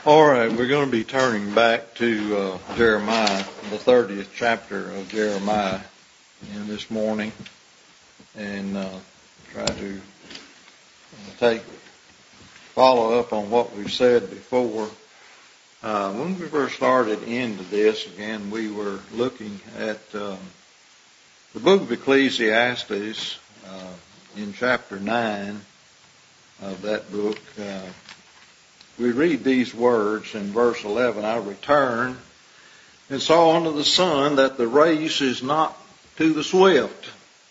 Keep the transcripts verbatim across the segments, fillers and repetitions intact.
All right, we're going to be turning back to uh, Jeremiah, the thirtieth chapter of Jeremiah in this morning, and uh, try to take follow up on what we've said before. Uh, when we first started into this, again, we were looking at um, the book of Ecclesiastes uh, in chapter nine of that book. Uh, We read these words in verse eleven, I returned and saw under the sun that the race is not to the swift,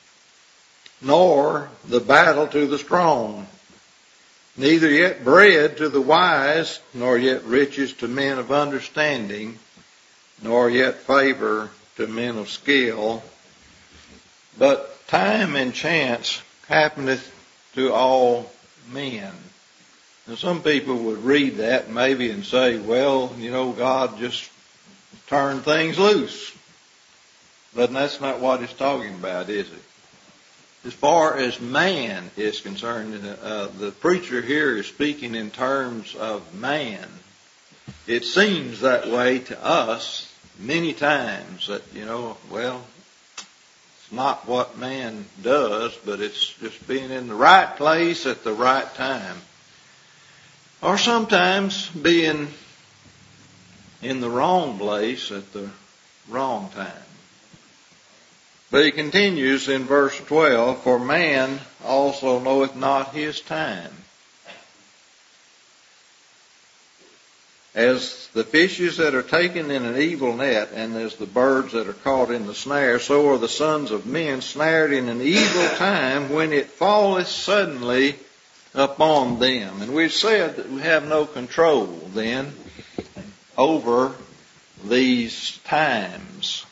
nor the battle to the strong, neither yet bread to the wise, nor yet riches to men of understanding, nor yet favor to men of skill. But time and chance happeneth to all men. Now, some people would read that maybe and say, well, you know, God just turned things loose. But that's not what it's talking about, is it? As far as man is concerned, uh, the preacher here is speaking in terms of man. It seems that way to us many times that, you know, well, it's not what man does, but it's just being in the right place at the right time. Or sometimes being in the wrong place at the wrong time. But he continues in verse twelve, for man also knoweth not his time. As the fishes that are taken in an evil net, and as the birds that are caught in the snare, so are the sons of men snared in an evil time when it falleth suddenly upon them. And we've said that we have no control then over these times.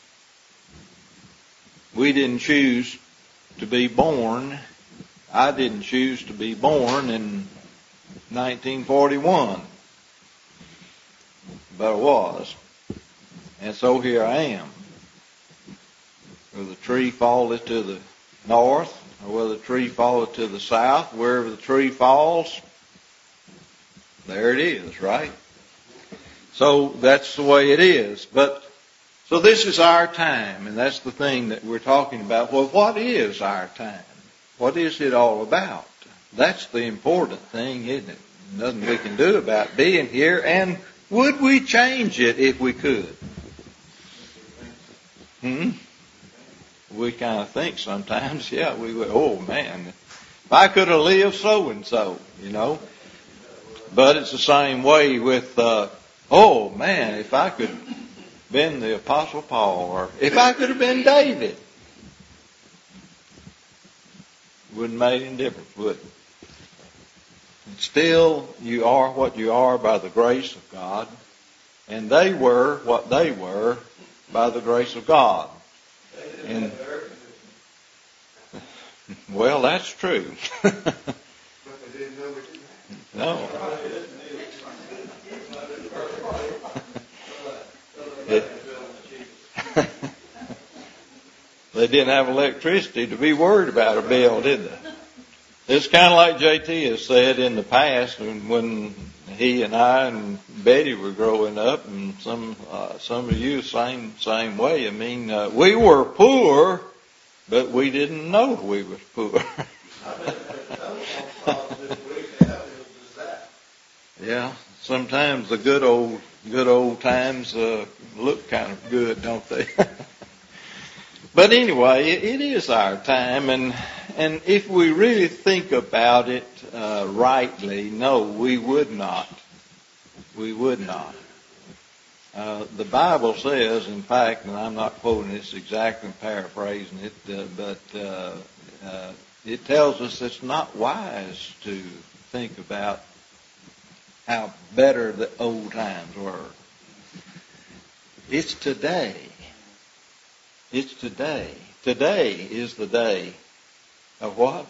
We didn't choose to be born. I didn't choose to be born in nineteen forty-one. But I was. And so here I am. Whether the tree falleth to the north, or whether the tree falleth to the south, wherever the tree falls, there it is, right? So that's the way it is. But so this is our time, and that's the thing that we're talking about. Well, what is our time? What is it all about? That's the important thing, isn't it? Nothing we can do about being here, and would we change it if we could? Hmm? We kind of think sometimes, yeah, we would, oh man, if I could have lived so and so, you know. But it's the same way with, uh, oh man, if I could have been the Apostle Paul, or if I could have been David. Wouldn't make any difference, would it? And still, you are what you are by the grace of God, and they were what they were by the grace of God. And, well, that's true. No. It, they didn't have electricity to be worried about a bill, did they? It's kind of like J T has said in the past when he and I and Betty were growing up, and some uh, some of you same same way. I mean, uh, we were poor, but we didn't know we was poor. Yeah, sometimes the good old good old times uh, look kind of good, don't they? But anyway, it, it is our time, and and if we really think about it uh, rightly, no, we would not. We would not. Uh, the Bible says, in fact, and I'm not quoting this exactly, I'm paraphrasing it, uh, but uh, uh, it tells us it's not wise to think about how better the old times were. It's today. It's today. Today is the day of what?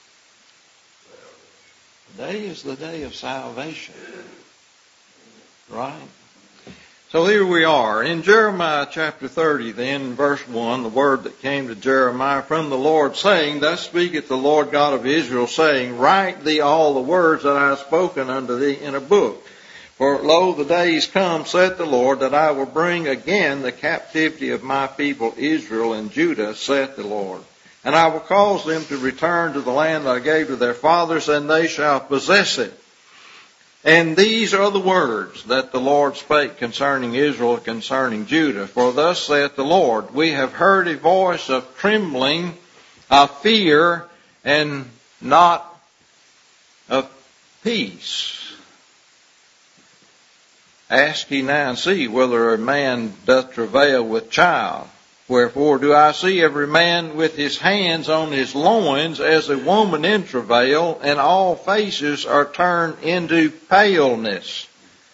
Today is the day of salvation. Right? So here we are in Jeremiah chapter thirty, then verse one, the word that came to Jeremiah from the Lord, saying, Thus speaketh the Lord God of Israel, saying, Write thee all the words that I have spoken unto thee in a book. For lo, the days come, saith the Lord, that I will bring again the captivity of my people Israel and Judah, saith the Lord. And I will cause them to return to the land that I gave to their fathers, and they shall possess it. And these are the words that the Lord spake concerning Israel, concerning Judah. For thus saith the Lord, we have heard a voice of trembling, of fear, and not of peace. Ask ye now and see whether a man doth travail with child. Wherefore do I see every man with his hands on his loins as a woman in travail, and all faces are turned into paleness.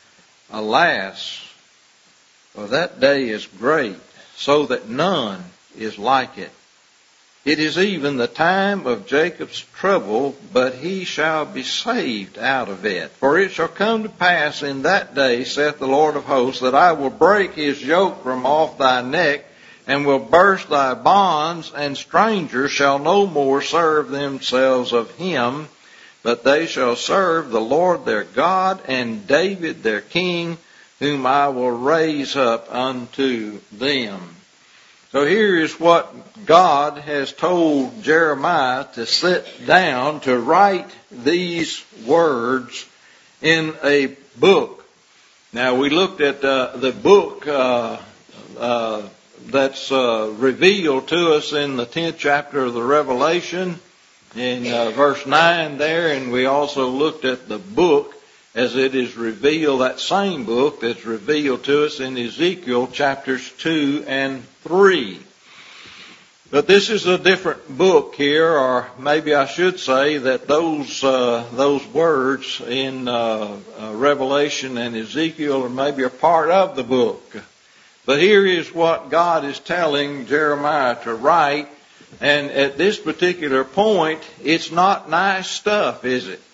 Alas, for that day is great, so that none is like it. It is even the time of Jacob's trouble, but he shall be saved out of it. For it shall come to pass in that day, saith the Lord of hosts, that I will break his yoke from off thy neck, and will burst thy bonds, and strangers shall no more serve themselves of him, but they shall serve the Lord their God, and David their king, whom I will raise up unto them. So here is what God has told Jeremiah to sit down to write these words in a book. Now we looked at uh, the book uh, uh, that's uh, revealed to us in the tenth chapter of the Revelation in uh, verse nine there, and we also looked at the book as it is revealed, that same book that's revealed to us in Ezekiel chapters two and three. But this is a different book here, or maybe I should say that those uh, those words in uh, uh, Revelation and Ezekiel are maybe a part of the book. But here is what God is telling Jeremiah to write, and at this particular point, it's not nice stuff, is it?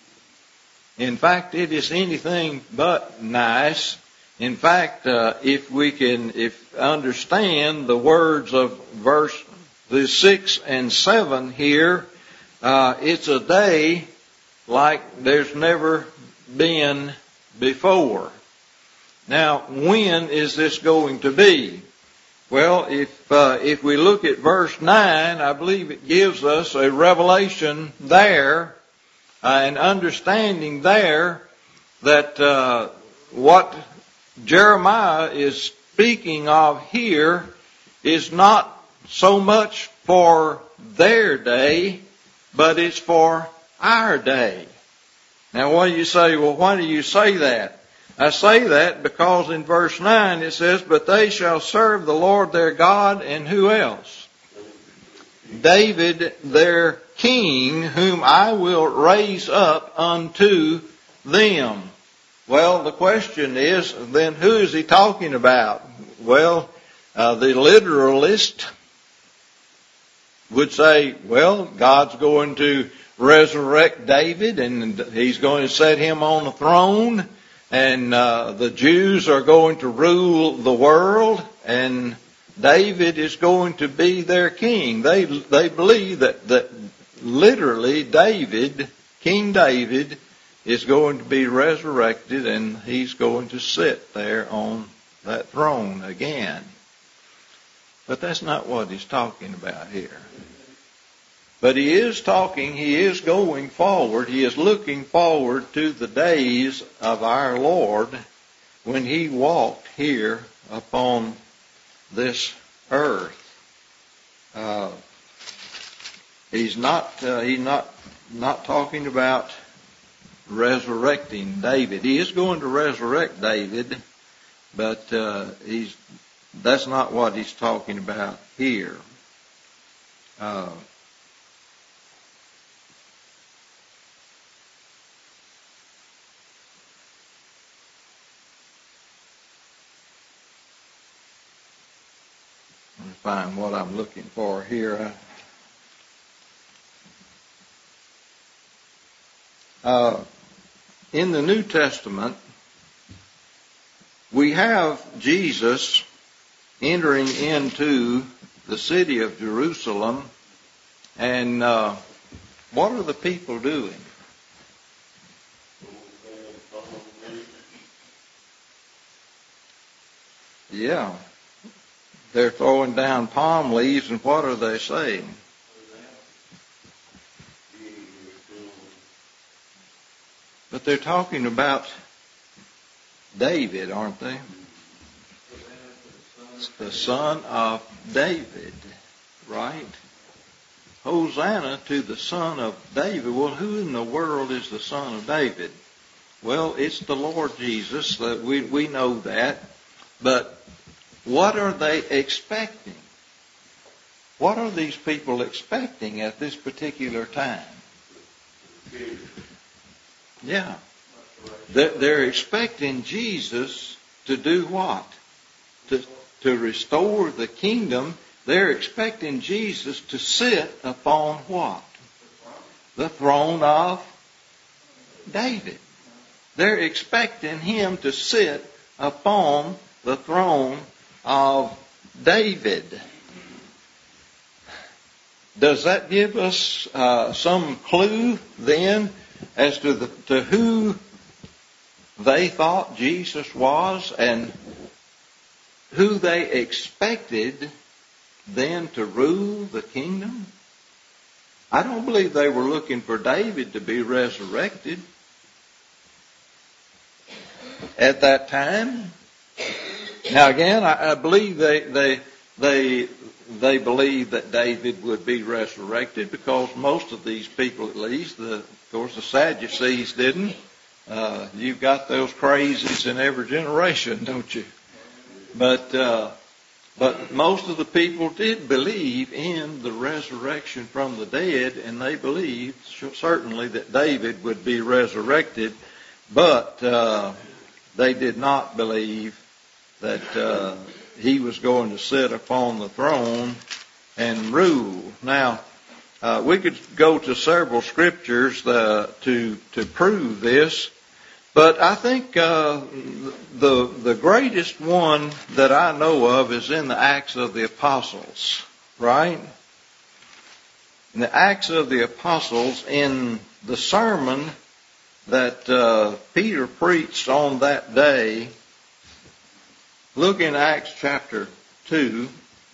In fact, it is anything but nice. In fact, uh, if we can if understand the words of verse the six and seven here, uh, it's a day like there's never been before. Now, when is this going to be? Well, if uh, if we look at verse nine, I believe it gives us a revelation there, uh, an understanding there that uh, what Jeremiah is speaking of here is not so much for their day, but it's for our day. Now, why do you say, well, why do you say that? I say that because in verse nine it says, but they shall serve the Lord their God, and who else? David their king, whom I will raise up unto them. Well, the question is, then who is he talking about? Well, uh, the literalist would say, well, God's going to resurrect David, and he's going to set him on the throne, and uh, the Jews are going to rule the world, and David is going to be their king. They they believe that, that literally David, King David, is going to be resurrected, and he's going to sit there on that throne again. But that's not what he's talking about here. But he is talking, he is going forward, he is looking forward to the days of our Lord when he walked here upon this earth. Uh, he's not, uh, he's not, not talking about resurrecting David. He is going to resurrect David, but uh, he's that's not what he's talking about here. Uh, let me find what I'm looking for here. Uh, in the New Testament, we have Jesus entering into the city of Jerusalem, and uh, what are the people doing? Yeah. They're throwing down palm leaves, and what are they saying? But they're talking about David, aren't they? It's the son of David, right? Hosanna to the son of David. Well, who in the world is the son of David? Well, it's the Lord Jesus. That we, we know that. But what are they expecting? What are these people expecting at this particular time? Yeah. They're expecting Jesus to do what? To, to restore the kingdom. They're expecting Jesus to sit upon what? The throne of David. They're expecting him to sit upon the throne of David. Does that give us uh, some clue then as to the, to who they thought Jesus was and who they expected then to rule the kingdom? I don't believe they were looking for David to be resurrected at that time. Now again, I, I believe they they they they believed that David would be resurrected because most of these people, at least, the, of course, the Sadducees didn't. Uh, you've got those crazies in every generation, don't you? But uh, but most of the people did believe in the resurrection from the dead, and they believed certainly that David would be resurrected, but uh, they did not believe that uh, he was going to sit upon the throne and rule. Now, uh, we could go to several scriptures uh, to to prove this. But I think uh, the the greatest one that I know of is in the Acts of the Apostles, right? In the Acts of the Apostles, in the sermon that uh, Peter preached on that day, look in Acts chapter two.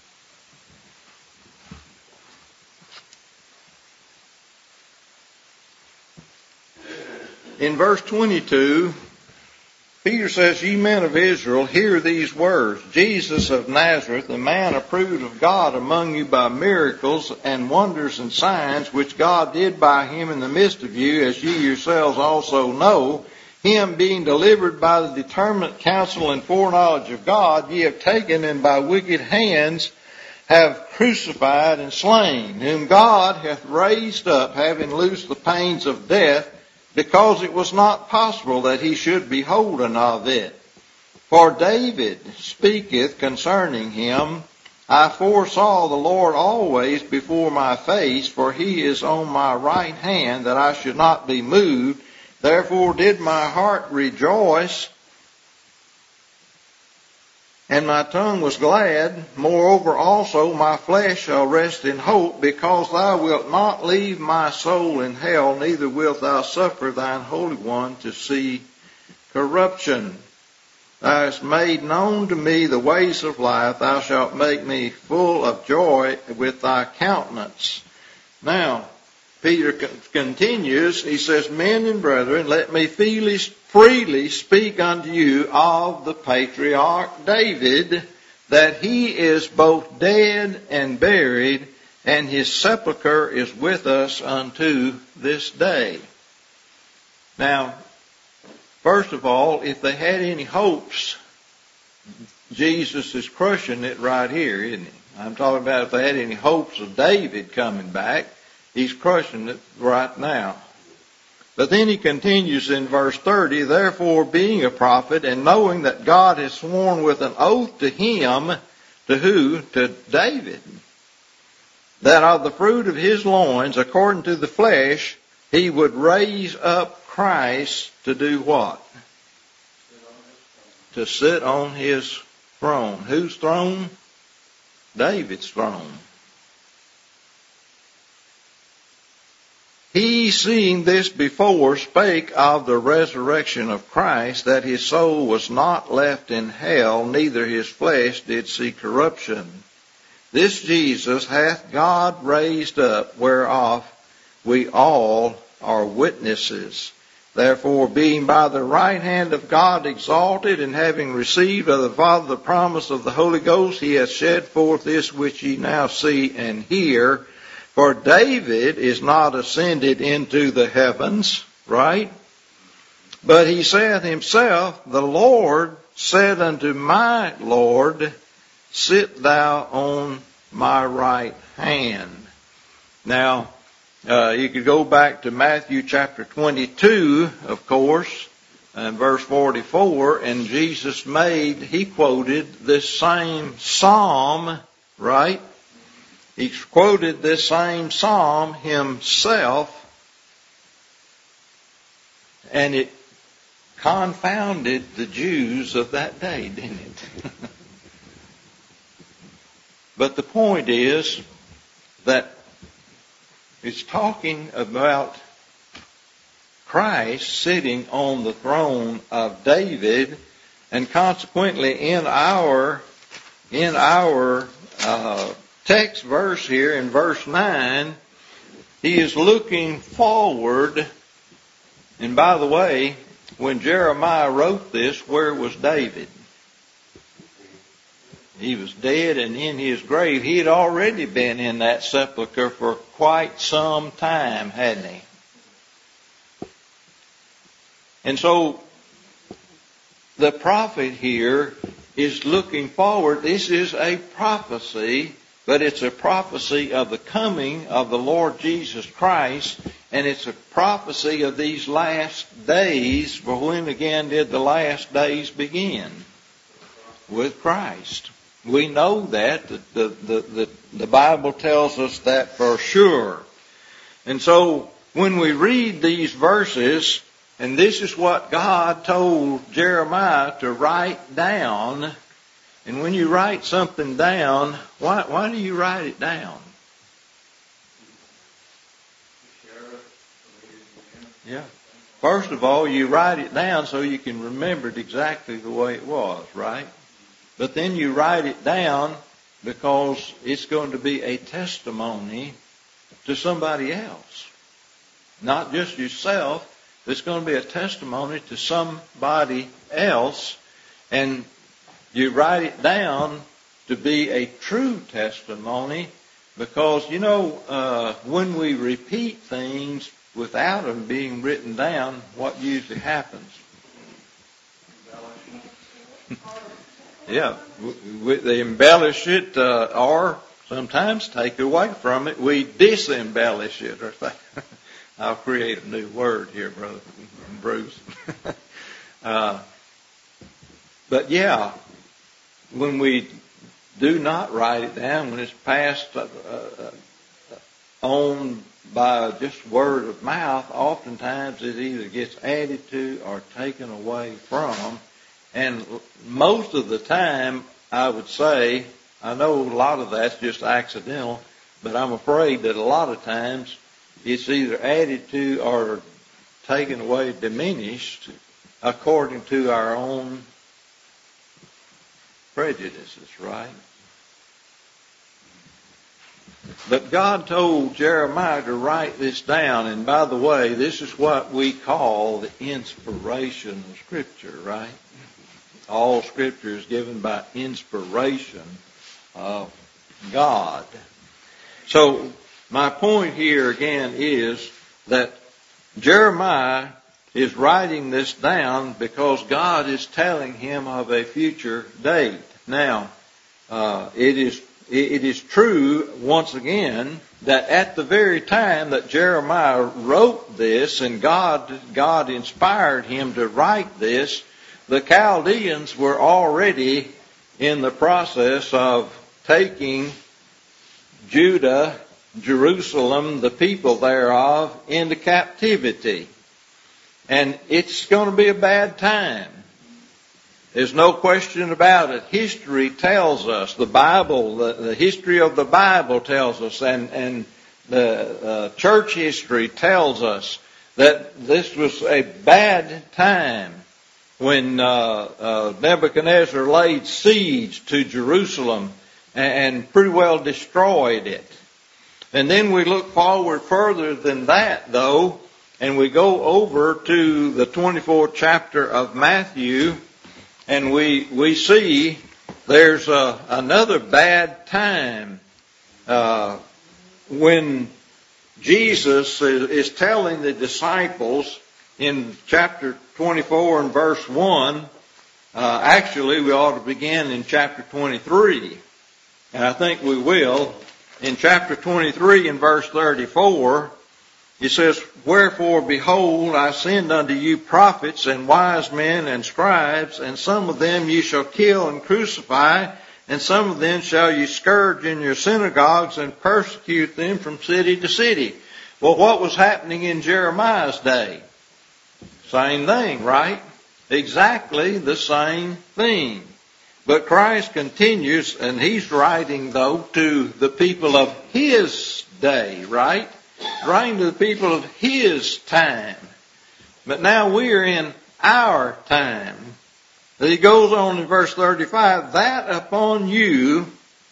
In verse twenty-two, Peter says, "Ye men of Israel, hear these words. Jesus of Nazareth, a man approved of God among you by miracles and wonders and signs, which God did by him in the midst of you, as ye yourselves also know, him being delivered by the determinate counsel and foreknowledge of God, ye have taken and by wicked hands have crucified and slain, whom God hath raised up, having loosed the pains of death, because it was not possible that he should be holden of it. For David speaketh concerning him, I foresaw the Lord always before my face, for he is on my right hand, that I should not be moved. Therefore did my heart rejoice, and my tongue was glad. Moreover also my flesh shall rest in hope, because thou wilt not leave my soul in hell, neither wilt thou suffer thine Holy One to see corruption. Thou hast made known to me the ways of life. Thou shalt make me full of joy with thy countenance." Now, Peter continues, he says, "Men and brethren, let me freely speak unto you of the patriarch David, that he is both dead and buried, and his sepulchre is with us unto this day." Now, first of all, if they had any hopes, Jesus is crushing it right here, isn't he? I'm talking about if they had any hopes of David coming back. He's crushing it right now. But then he continues in verse thirty, "Therefore being a prophet, and knowing that God has sworn with an oath to him," to who? To David, "that of the fruit of his loins, according to the flesh, he would raise up Christ," to do what? To sit on his throne. Whose throne? David's throne. He, seeing this before, spake of the resurrection of Christ, that his soul was not left in hell, neither his flesh did see corruption. This Jesus hath God raised up, whereof we all are witnesses. Therefore, being by the right hand of God exalted, and having received of the Father the promise of the Holy Ghost, he hath shed forth this which ye now see and hear. For David is not ascended into the heavens, right? But he saith himself, the Lord said unto my Lord, sit thou on my right hand. Now, uh, you could go back to Matthew chapter twenty-two, of course, and verse forty-four, and Jesus made, he quoted this same psalm, right? He quoted this same psalm himself, and it confounded the Jews of that day, didn't it? But the point is that it's talking about Christ sitting on the throne of David, and consequently in our in our uh, text verse here in verse nine, he is looking forward. And by the way, when Jeremiah wrote this, where was David? He was dead and in his grave. He had already been in that sepulcher for quite some time, hadn't he? And so the prophet here is looking forward. This is a prophecy, but it's a prophecy of the coming of the Lord Jesus Christ, and it's a prophecy of these last days. For when again did the last days begin? With Christ. We know that. The, the, the, the, the Bible tells us that for sure. And so when we read these verses, and this is what God told Jeremiah to write down. And when you write something down, why, why do you write it down? Yeah. First of all, you write it down so you can remember it exactly the way it was, right? But then you write it down because it's going to be a testimony to somebody else. Not just yourself. It's going to be a testimony to somebody else. And you write it down to be a true testimony because, you know, uh, when we repeat things without them being written down, what usually happens? Yeah, we, they embellish it uh, or sometimes take away from it. We disembellish it. Or th- I'll create a new word here, Brother Bruce. uh, but yeah, when we do not write it down, when it's passed uh, uh, on by just word of mouth, oftentimes it either gets added to or taken away from. And most of the time, I would say, I know a lot of that's just accidental, but I'm afraid that a lot of times it's either added to or taken away, diminished, according to our own prejudices, right? But God told Jeremiah to write this down, and by the way, this is what we call the inspiration of Scripture, right? All Scripture is given by inspiration of God. So, my point here again is that Jeremiah is writing this down because God is telling him of a future date. Now, uh, it is it is true, once again, that at the very time that Jeremiah wrote this and God God inspired him to write this, the Chaldeans were already in the process of taking Judah, Jerusalem, the people thereof, into captivity. And it's going to be a bad time. There's no question about it. History tells us, the Bible, the, the history of the Bible tells us, and, and the uh, church history tells us that this was a bad time when uh, uh, Nebuchadnezzar laid siege to Jerusalem and, and pretty well destroyed it. And then we look forward further than that, though, and we go over to the twenty-fourth chapter of Matthew, and we we see there's a, another bad time uh, when Jesus is, is telling the disciples in chapter twenty-four and verse one. Uh, actually, we ought to begin in chapter twenty-three, and I think we will. In chapter twenty-three and verse thirty-four, it says, "Wherefore, behold, I send unto you prophets and wise men and scribes, and some of them ye shall kill and crucify, and some of them shall ye scourge in your synagogues and persecute them from city to city." Well, what was happening in Jeremiah's day? Same thing, right? Exactly the same thing. But Christ continues, and he's writing, though, to the people of his day, right? Writing to the people of his time. But now we are in our time. He goes on in verse thirty-five, "That upon you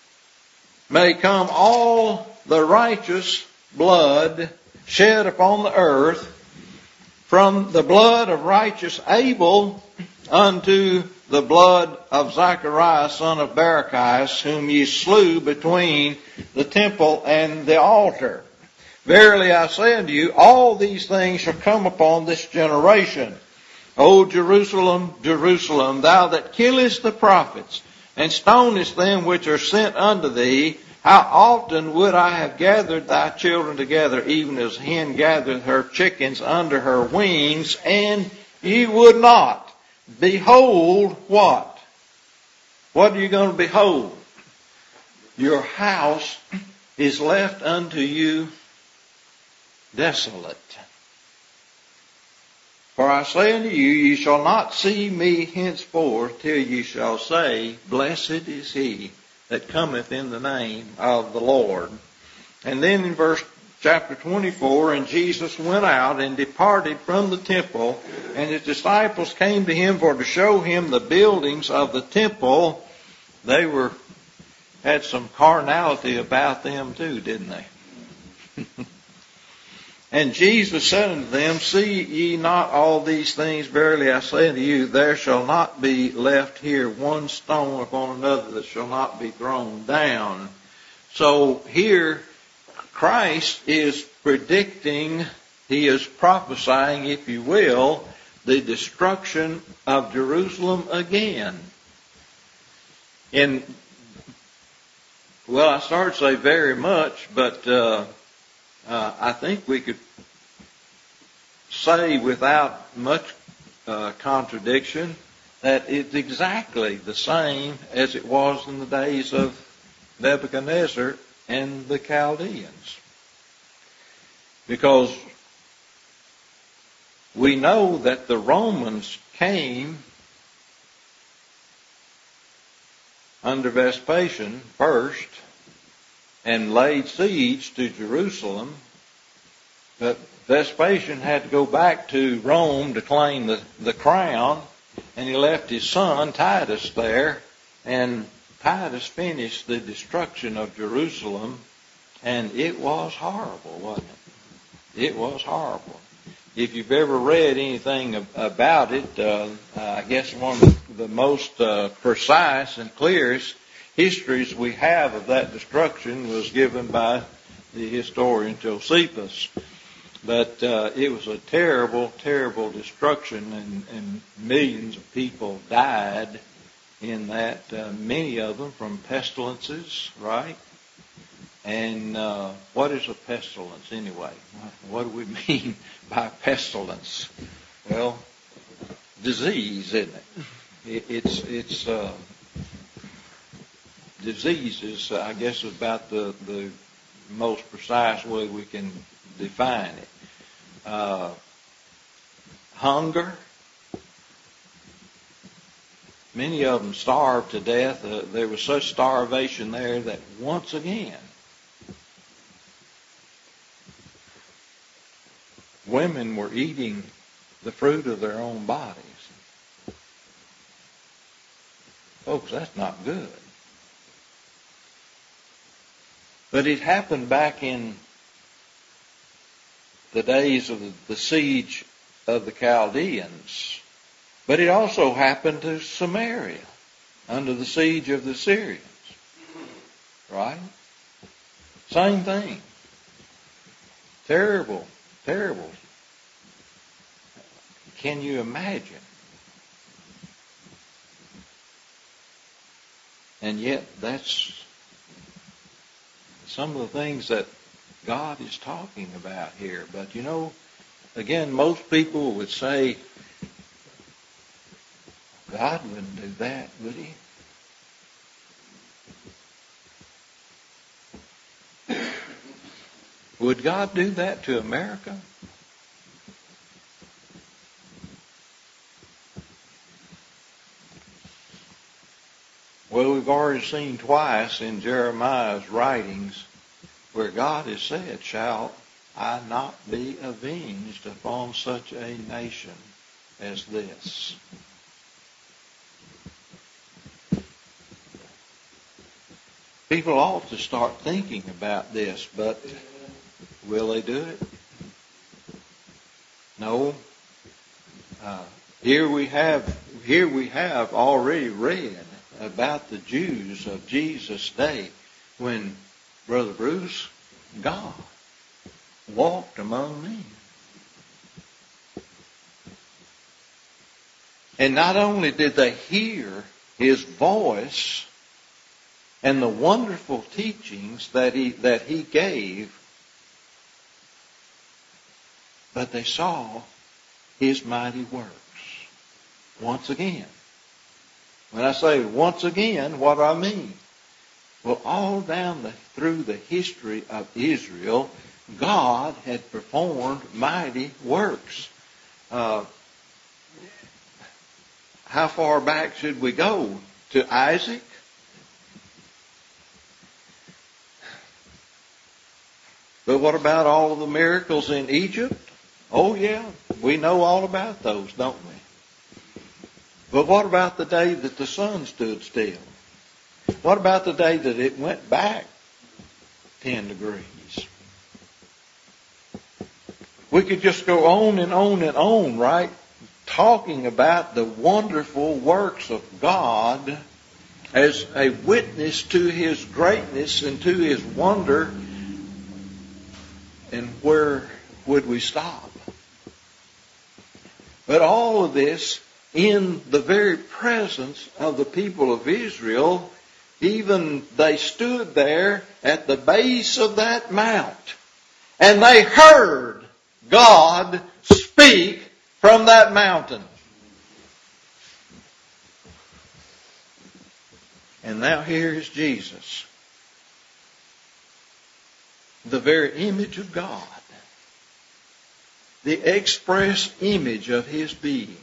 may come all the righteous blood shed upon the earth, from the blood of righteous Abel unto the blood of Zacharias, son of Barachias, whom ye slew between the temple and the altar. Verily I say unto you, all these things shall come upon this generation. O Jerusalem, Jerusalem, thou that killest the prophets, and stonest them which are sent unto thee, how often would I have gathered thy children together, even as a hen gathereth her chickens under her wings, and ye would not. Behold, what? What are you going to behold? Your house is left unto you desolate. For I say unto you, ye shall not see me henceforth till ye shall say, Blessed is he that cometh in the name of the Lord. And then in verse chapter twenty-four, and Jesus went out and departed from the temple, and his disciples came to him for to show him the buildings of the temple. They were had some carnality about them too, didn't they? And Jesus said unto them, See ye not all these things? Verily I say unto you, there shall not be left here one stone upon another that shall not be thrown down. So here Christ is predicting, he is prophesying, if you will, the destruction of Jerusalem again. In, well, I started to say very much, but uh, uh, I think we could say without much uh, contradiction that it's exactly the same as it was in the days of Nebuchadnezzar and the Chaldeans. Because we know that the Romans came under Vespasian first and laid siege to Jerusalem, but Vespasian had to go back to Rome to claim the, the crown, and he left his son Titus there, and Titus finished the destruction of Jerusalem, and it was horrible, wasn't it? It was horrible. If you've ever read anything about it, uh, I guess one of the most uh, precise and clearest histories we have of that destruction was given by the historian Josephus. But uh, it was a terrible, terrible destruction, and, and millions of people died in that, uh, many of them from pestilences, right? And uh, what is a pestilence anyway? What do we mean by pestilence? Well, disease, isn't it? it it's it's uh, disease is, I guess, about the the most precise way we can define it. Uh, hunger. Many of them starved to death. Uh, there was such starvation there that once again, women were eating the fruit of their own bodies. Folks, that's not good. But it happened back in the days of the, the siege of the Chaldeans. But it also happened to Samaria under the siege of the Syrians. Right? Same thing. Terrible, terrible. Can you imagine? And yet that's some of the things that God is talking about here. But you know, again, most people would say, God wouldn't do that, would he? Would God do that to America? Well, we've already seen twice in Jeremiah's writings where God has said, shall I not be avenged upon such a nation as this? People ought to start thinking about this, but will they do it? No. Uh, here we have, here we have already read about the Jews of Jesus' day when Brother Bruce, God, walked among them. And not only did they hear his voice and the wonderful teachings that he, that he gave, but they saw his mighty works. Once again. When I say once again, what do I mean? Well, all down the, through the history of Israel, God had performed mighty works. Uh, how far back should we go? To Isaac? But what about all of the miracles in Egypt? Oh yeah, we know all about those, don't we? But what about the day that the sun stood still? What about the day that it went back ten degrees? We could just go on and on and on, right? Talking about the wonderful works of God as a witness to his greatness and to his wonder. And where would we stop? But all of this in the very presence of the people of Israel, even they stood there at the base of that mount and they heard God speak from that mountain. And now here is Jesus, the very image of God, the express image of his being,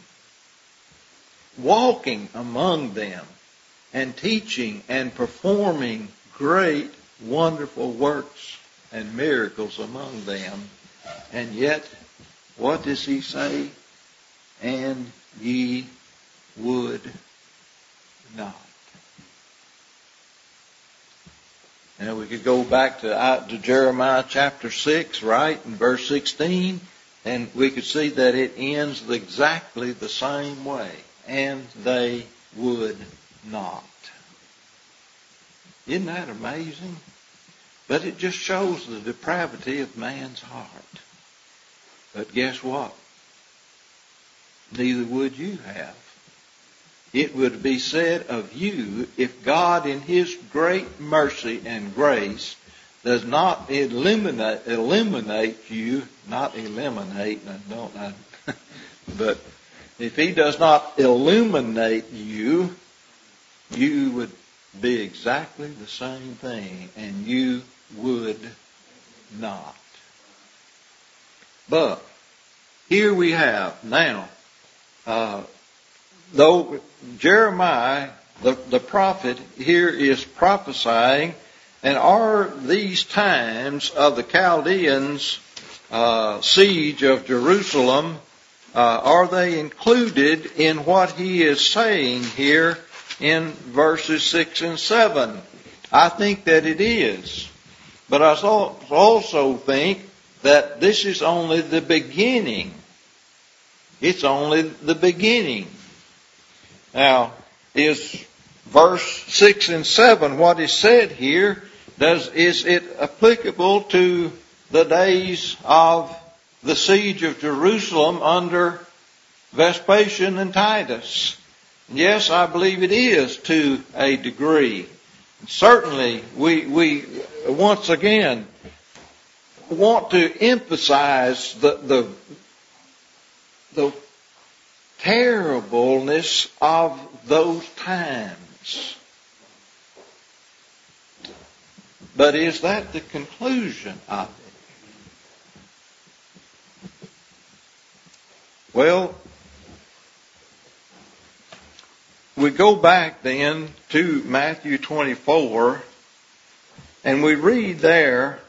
walking among them and teaching and performing great, wonderful works and miracles among them. And yet, what does he say? And ye would not. Now we could go back to, uh, to Jeremiah chapter six, right, in verse sixteen, and we could see that it ends exactly the same way. And they would not. Isn't that amazing? But it just shows the depravity of man's heart. But guess what? Neither would you have. It would be said of you, if God in his great mercy and grace does not eliminate, eliminate you, not eliminate, don't I, but if he does not illuminate you, you would be exactly the same thing, and you would not. But here we have now, uh, though Jeremiah, the, the prophet, here is prophesying, and are these times of the Chaldeans uh, siege of Jerusalem, uh, are they included in what he is saying here in verses six and seven? I think that it is. But I also think that this is only the beginning. It's only the beginning. Now, is verse six and seven, what is said here, does is it applicable to the days of the siege of Jerusalem under Vespasian and Titus? Yes, I believe it is to a degree. Certainly, we, we once again want to emphasize the, the, the terribleness of those times. But is that the conclusion of it? Well, we go back then to Matthew twenty-four, and we read there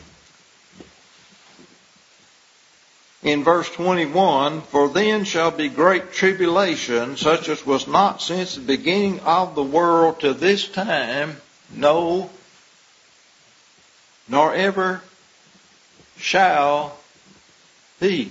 in verse twenty-one, "For then shall be great tribulation, such as was not since the beginning of the world to this time, no, nor ever shall be."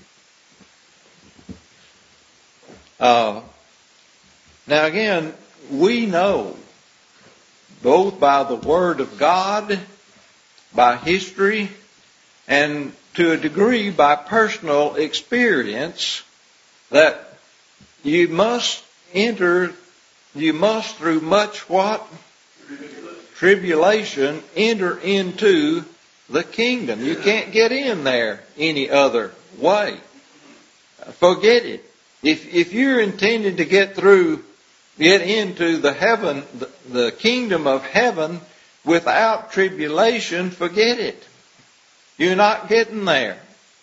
Uh, now again, we know, both by the Word of God, by history, and to a degree by personal experience, that you must enter, you must through much what? Tribulation, enter into the kingdom. You can't get in there any other way. Forget it. If, if you're intending to get through, get into the heaven, the, the kingdom of heaven without tribulation, forget it. You're not getting there.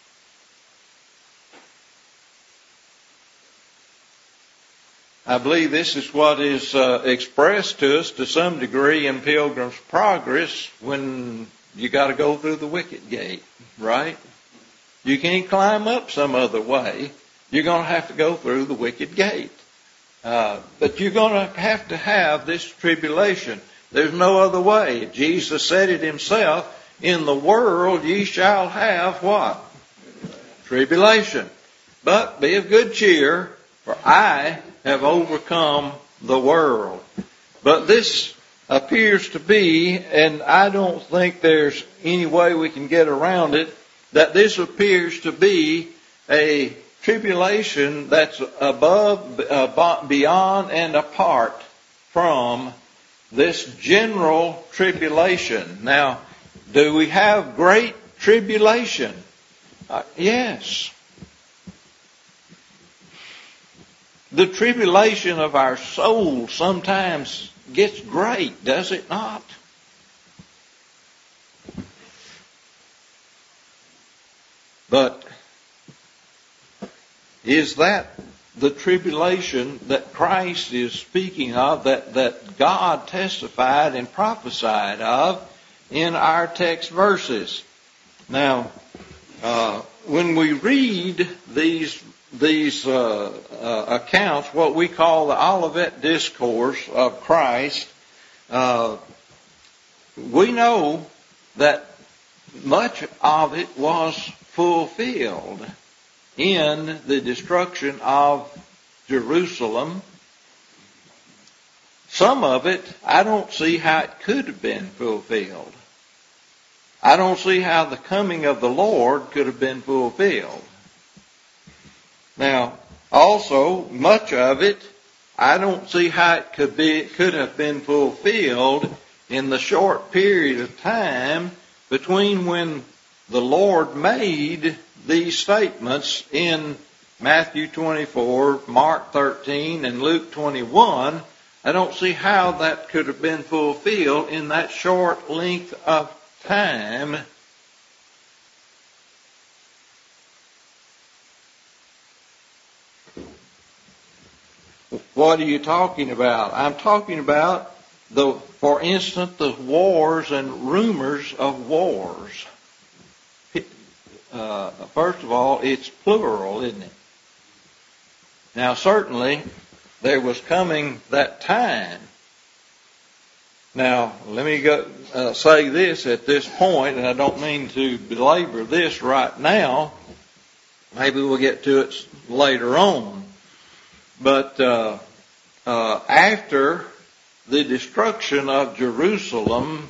I believe this is what is uh, expressed to us to some degree in Pilgrim's Progress when you got to go through the wicket gate, right? You can't climb up some other way. You're going to have to go through the wicket gate. Uh, but you're going to have to have this tribulation. There's no other way. Jesus said it himself. In the world ye shall have what? Tribulation. But be of good cheer, for I have overcome the world. But this appears to be, and I don't think there's any way we can get around it, that this appears to be a tribulation that's above, uh, beyond, and apart from this general tribulation. Now, do we have great tribulation? Uh, yes. The tribulation of our soul sometimes gets great, does it not? But is that the tribulation that Christ is speaking of, that, that God testified and prophesied of in our text verses? Now, uh, when we read these these uh, uh, accounts, what we call the Olivet Discourse of Christ, uh, we know that much of it was fulfilled in the destruction of Jerusalem. Some of it, I don't see how it could have been fulfilled. I don't see how the coming of the Lord could have been fulfilled. Now, also, much of it, I don't see how it could be, could have been fulfilled in the short period of time between when the Lord made these statements in Matthew twenty-four, Mark thirteen, and Luke twenty-one. I don't see how that could have been fulfilled in that short length of time. What are you talking about? I'm talking about, the, for instance, the wars and rumors of wars. uh, first of all, it's plural, isn't it? Now, certainly, there was coming that time. Now, let me go, uh, say this at this point, and I don't mean to belabor this right now. Maybe we'll get to it later on. But uh, uh, after the destruction of Jerusalem,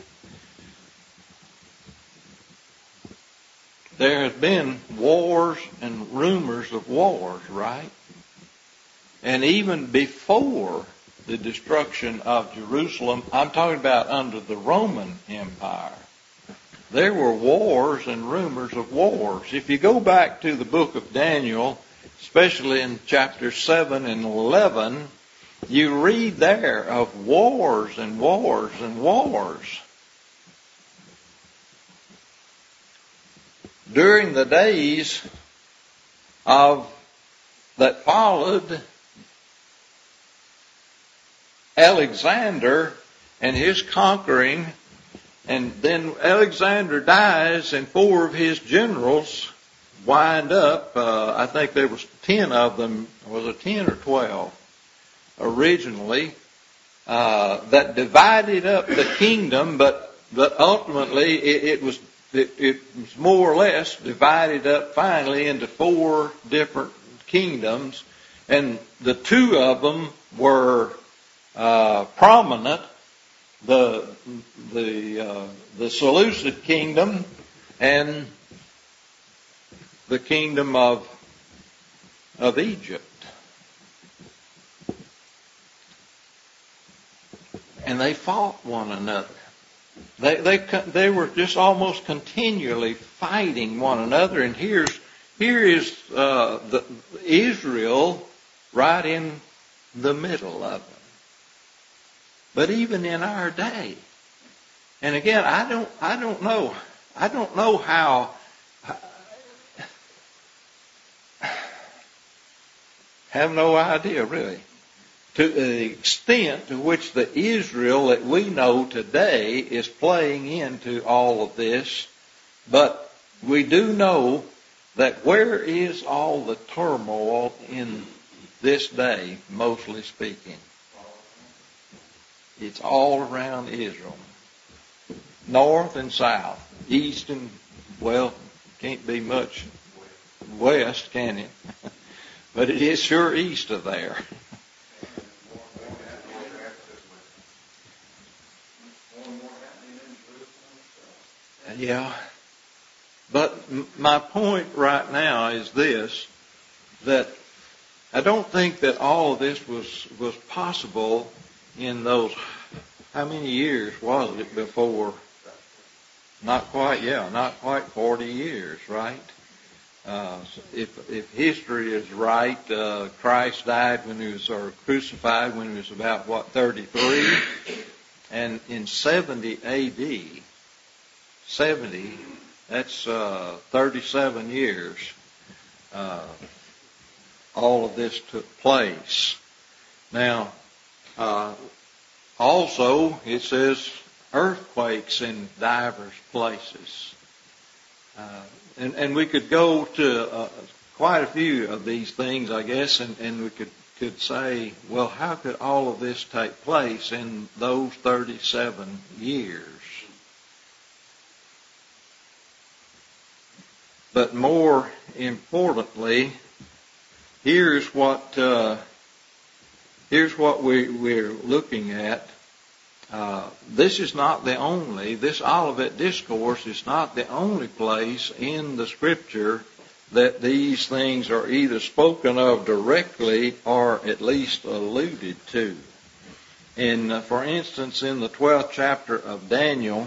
there has been wars and rumors of wars, right? And even before the destruction of Jerusalem, I'm talking about under the Roman Empire, there were wars and rumors of wars. If you go back to the book of Daniel, especially in chapters seven and eleven, you read there of wars and wars and wars. During the days of that followed Alexander and his conquering, and then Alexander dies and four of his generals wind up, uh, I think there was ten of them, was it ten or twelve originally, uh, that divided up the kingdom, but, but ultimately it, it was it, it was more or less divided up finally into four different kingdoms, and the two of them were Uh, prominent, the the uh, the Seleucid kingdom and the kingdom of of Egypt, and they fought one another. They they they were just almost continually fighting one another. And here's here is uh, the Israel right in the middle of it. But even in our day, and again, I don't, I don't know, I don't know how, have no idea really, to the extent to which the Israel that we know today is playing into all of this. But we do know that where is all the turmoil in this day, mostly speaking? It's all around Israel. North and south. East and, well, can't be much west, can it? But it is sure east of there. Yeah. But my point right now is this, that I don't think that all of this was, was possible in those, how many years was it before? Not quite, yeah, not quite forty years, right? Uh, if if history is right, uh, Christ died when he was, or crucified when he was about, what, thirty-three? And in seventy A D, seventy, that's uh, thirty-seven years, uh, all of this took place. Now, Uh, also, it says earthquakes in divers places. Uh, and, and we could go to uh, quite a few of these things, I guess, and, and we could, could say, well, how could all of this take place in those thirty-seven years? But more importantly, here's what... Uh, Here's what we, we're looking at. Uh, this is not the only, this Olivet Discourse is not the only place in the Scripture that these things are either spoken of directly or at least alluded to. And uh, for instance, in the twelfth chapter of Daniel,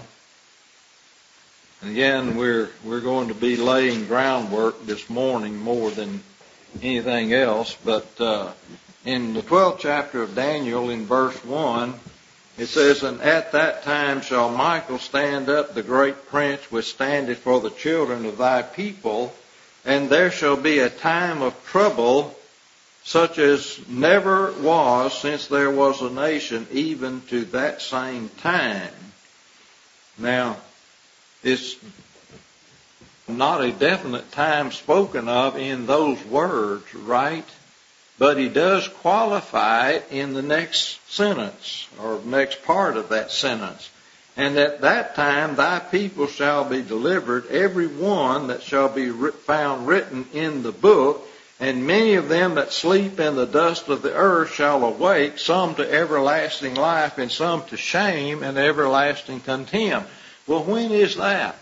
again, we're, we're going to be laying groundwork this morning more than anything else, but uh, in the twelfth chapter of Daniel, in verse one, it says, "And at that time shall Michael stand up, the great prince, which standeth for the children of thy people, and there shall be a time of trouble, such as never was since there was a nation, even to that same time." Now, it's not a definite time spoken of in those words, right? But he does qualify it in the next sentence, or next part of that sentence. And at that time thy people shall be delivered, every one that shall be found written in the book, and many of them that sleep in the dust of the earth shall awake, some to everlasting life, and some to shame and everlasting contempt. Well, when is that?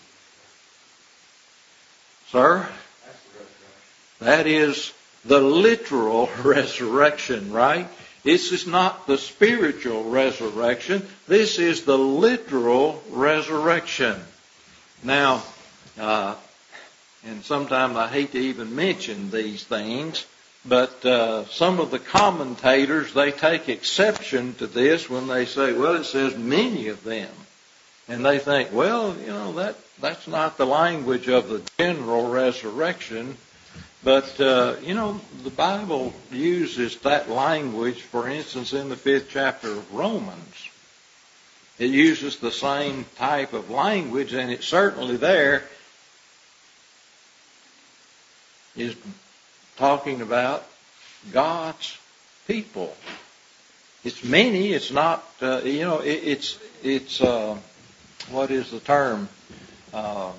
Sir? That is the literal resurrection, right? This is not the spiritual resurrection. This is the literal resurrection. Now, uh, and sometimes I hate to even mention these things, but uh, some of the commentators, they take exception to this when they say, well, it says many of them. And they think, well, you know, that that's not the language of the general resurrection. But, uh, you know, the Bible uses that language, for instance, in the fifth chapter of Romans. It uses the same type of language, and it's certainly there is talking about God's people. It's many, it's not, uh, you know, it, it's, it's, uh, what is the term? Uh,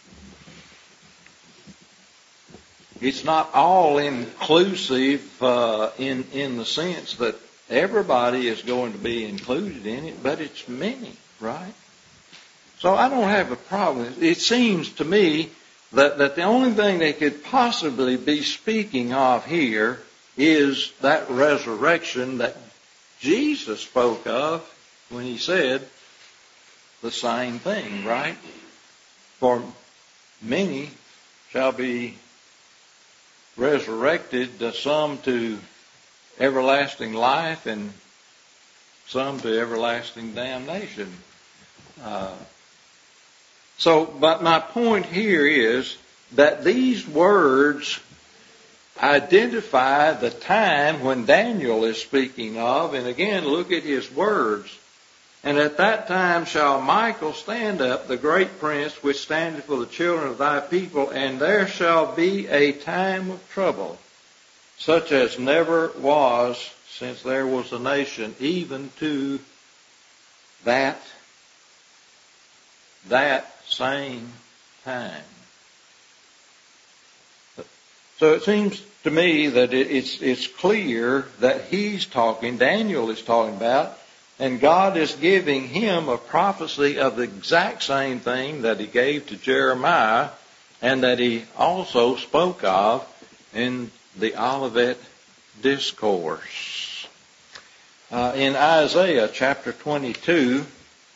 It's not all inclusive uh, in in the sense that everybody is going to be included in it, but it's many, right? So I don't have a problem. It seems to me that, that the only thing they could possibly be speaking of here is that resurrection that Jesus spoke of when he said the same thing, right? For many shall be resurrected, uh, some to everlasting life and some to everlasting damnation. Uh, so, but my point here is that these words identify the time when Daniel is speaking of, and again, look at his words. And at that time shall Michael stand up, the great prince, which standeth for the children of thy people, and there shall be a time of trouble, such as never was since there was a nation, even to that, that same time. So it seems to me that it's, it's clear that he's talking, Daniel is talking about, and God is giving him a prophecy of the exact same thing that he gave to Jeremiah and that he also spoke of in the Olivet Discourse. Uh, in Isaiah chapter twenty-two,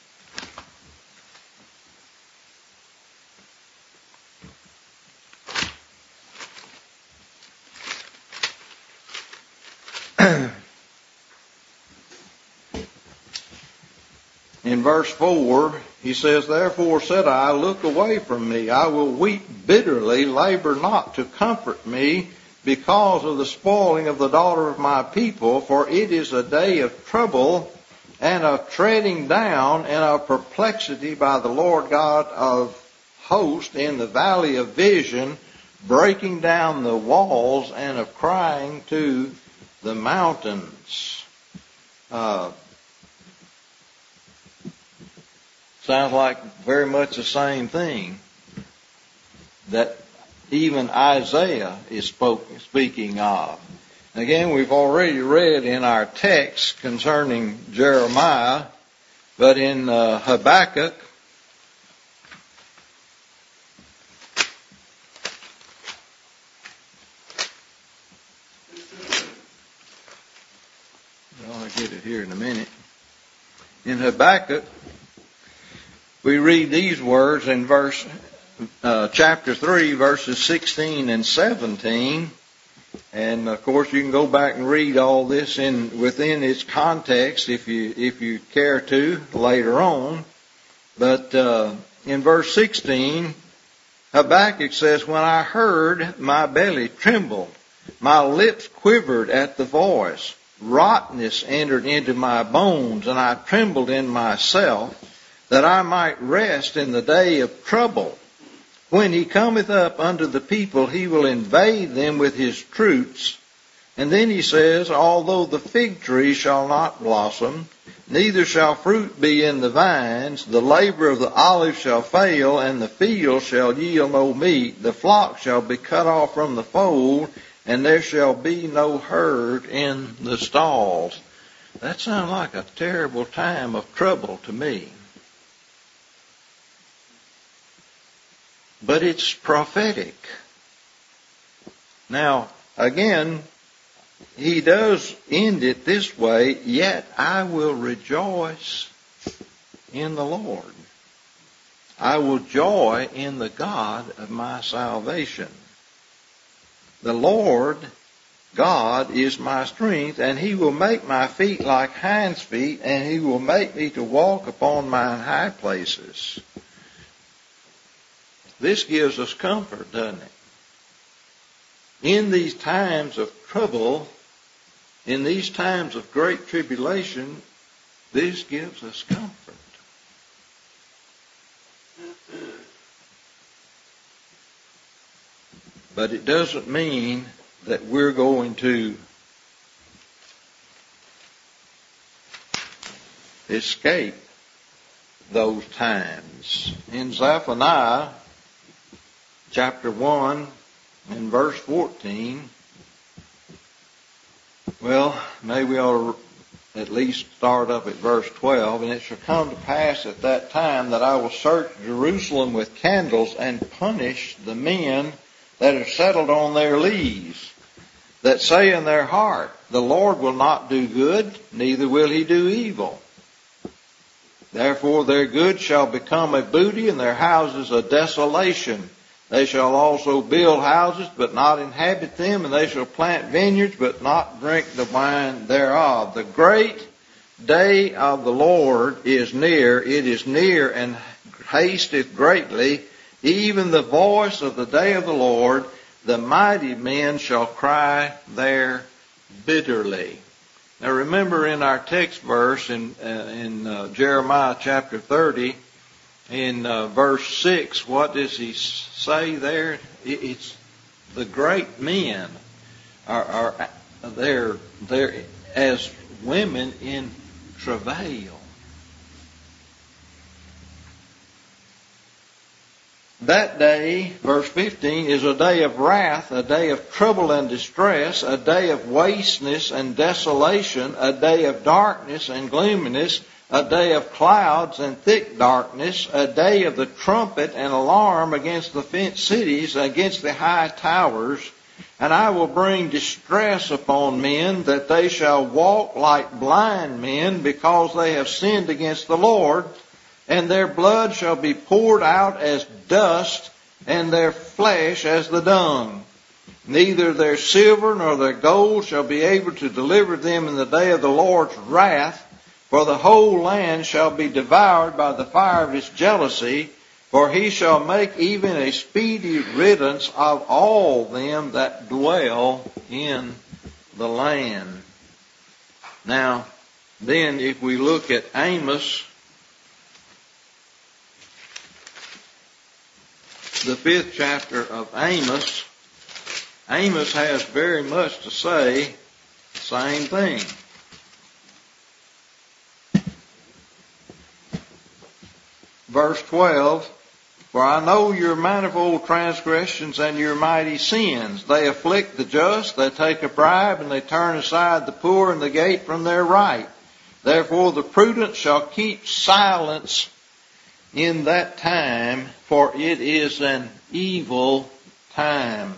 in verse four, he says, Therefore said I, look away from me. I will weep bitterly, labor not to comfort me, because of the spoiling of the daughter of my people, for it is a day of trouble and of treading down and of perplexity by the Lord God of hosts in the valley of vision, breaking down the walls and of crying to the mountains. Uh, sounds like very much the same thing that even Isaiah is spoke, speaking of. Again, we've already read in our text concerning Jeremiah, but in uh, Habakkuk, I'll get it here in a minute. In Habakkuk, we read these words in verse uh, chapter three, verses sixteen and seventeen. And of course, you can go back and read all this in within its context if you if you care to later on. But uh, in verse sixteen, Habakkuk says, "When I heard, my belly trembled, my lips quivered at the voice. Rottenness entered into my bones, and I trembled in myself, that I might rest in the day of trouble. When he cometh up unto the people, he will invade them with his troops. And then he says, although the fig tree shall not blossom, neither shall fruit be in the vines, the labor of the olive shall fail, and the field shall yield no meat. The flock shall be cut off from the fold, and there shall be no herd in the stalls. That sounds like a terrible time of trouble to me. But it's prophetic. Now, again, he does end it this way, yet I will rejoice in the Lord. I will joy in the God of my salvation. The Lord God is my strength, and he will make my feet like hinds' feet, and he will make me to walk upon mine high places. This gives us comfort, doesn't it? In these times of trouble, in these times of great tribulation, this gives us comfort. But it doesn't mean that we're going to escape those times. In Zephaniah chapter one and verse fourteen, well, maybe we ought to at least start up at verse twelve. And it shall come to pass at that time that I will search Jerusalem with candles and punish the men that are settled on their lees, that say in their heart, the Lord will not do good, neither will he do evil. Therefore their good shall become a booty, and their houses a desolation. They shall also build houses, but not inhabit them, and they shall plant vineyards, but not drink the wine thereof. The great day of the Lord is near. It is near and hasteth greatly. Even the voice of the day of the Lord, the mighty men shall cry there bitterly. Now remember in our text verse in, uh, in uh, Jeremiah chapter thirty, in uh, verse six, what does he say there? It's the great men are, are they're, they're as women in travail. That day, verse fifteen, is a day of wrath, a day of trouble and distress, a day of wasteness and desolation, a day of darkness and gloominess, a day of clouds and thick darkness, a day of the trumpet and alarm against the fenced cities, against the high towers. And I will bring distress upon men, that they shall walk like blind men, because they have sinned against the Lord. And their blood shall be poured out as dust, and their flesh as the dung. Neither their silver nor their gold shall be able to deliver them in the day of the Lord's wrath, for the whole land shall be devoured by the fire of his jealousy, for he shall make even a speedy riddance of all them that dwell in the land. Now, then if we look at Amos, the fifth chapter of Amos, Amos has very much to say the same thing. Verse twelve, for I know your manifold transgressions and your mighty sins. They afflict the just, they take a bribe, and they turn aside the poor and the gate from their right. Therefore the prudent shall keep silence in that time, for it is an evil time.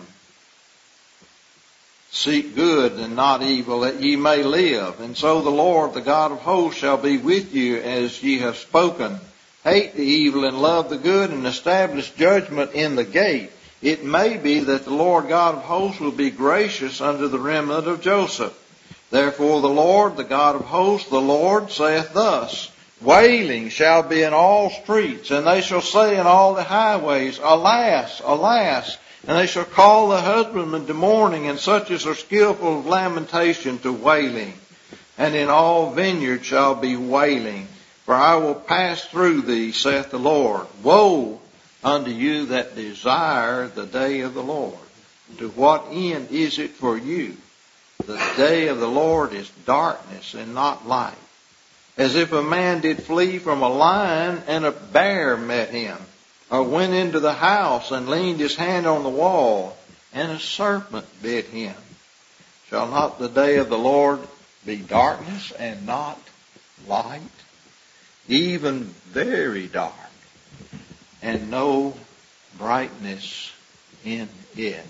Seek good and not evil, that ye may live. And so the Lord, the God of hosts, shall be with you as ye have spoken. Hate the evil and love the good, and establish judgment in the gate. It may be that the Lord God of hosts will be gracious unto the remnant of Joseph. Therefore the Lord, the God of hosts, the Lord saith thus, wailing shall be in all streets, and they shall say in all the highways, alas, alas. And they shall call the husbandmen to mourning, and such as are skillful of lamentation to wailing. And in all vineyards shall be wailing. For I will pass through thee, saith the Lord. Woe unto you that desire the day of the Lord. To what end is it for you? The day of the Lord is darkness and not light. As if a man did flee from a lion and a bear met him, or went into the house and leaned his hand on the wall, and a serpent bit him. Shall not the day of the Lord be darkness and not light? Even very dark, and no brightness in it.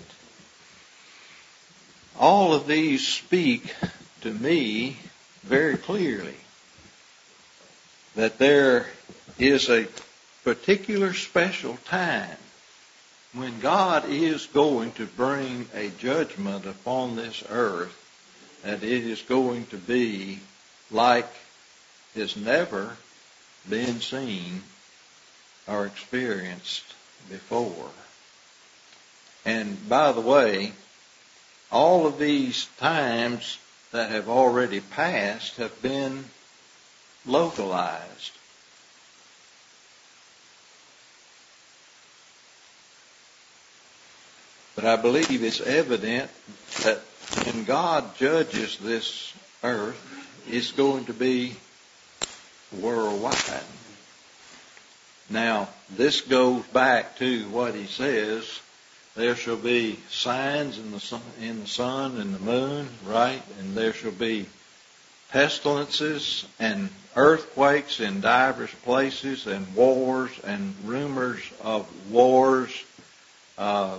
All of these speak to me very clearly that there is a particular special time when God is going to bring a judgment upon this earth, that it is going to be like has never been seen or experienced before. And by the way, all of these times that have already passed have been localized. But I believe it's evident that when God judges this earth, it's going to be worldwide. Now, this goes back to what he says. There shall be signs in the sun, in the sun and the moon, right? And there shall be pestilences and earthquakes in divers places, and wars and rumors of wars. Uh,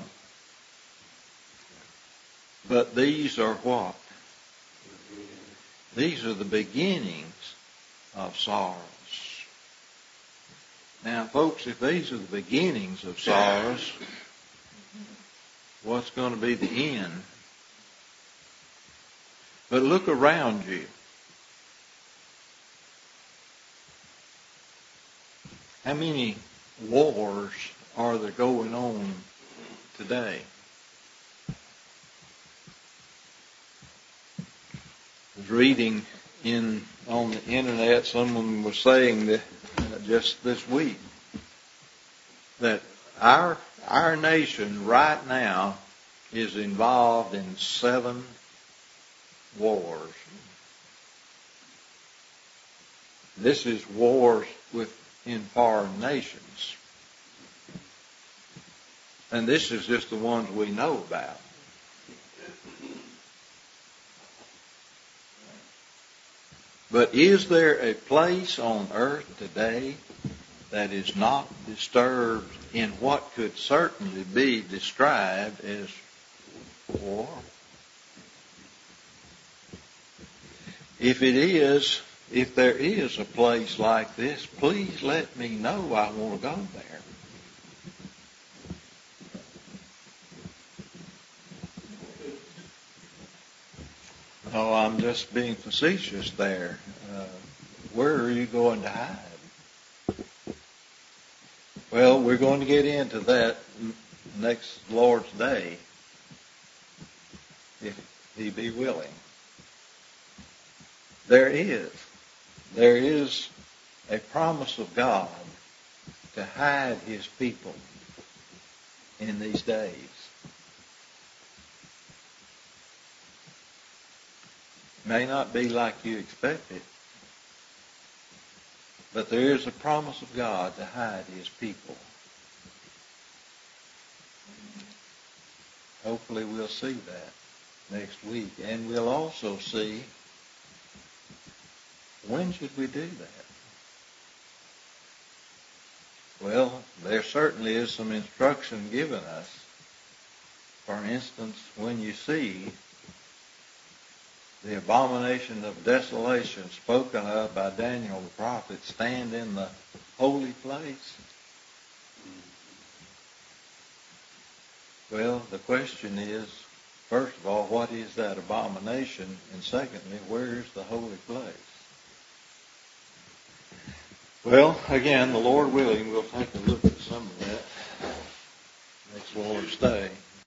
but these are what? These are the beginnings of sorrows. Now, folks, if these are the beginnings of sorrows, what's going to be the end? But look around you. How many wars are there going on today? I was reading in on the internet, someone was saying that uh, just this week that our our nation right now is involved in seven wars. This is wars within foreign nations. And this is just the ones we know about. But is there a place on earth today that is not disturbed in what could certainly be described as war? If it is, if there is a place like this, please let me know. I want to go there. No, I'm just being facetious there. Uh, where are you going to hide? Well, we're going to get into that next Lord's Day, if He be willing. There is, there is a promise of God to hide His people in these days. May not be like you expect it, but there is a promise of God to hide His people. Hopefully we'll see that next week. And we'll also see, when should we do that? Well, there certainly is some instruction given us. For instance, when you see the abomination of desolation spoken of by Daniel the prophet stand in the holy place. Well, the question is, first of all, what is that abomination? And secondly, where is the holy place? Well, again, the Lord willing, we'll take a look at some of that next Lord's Day.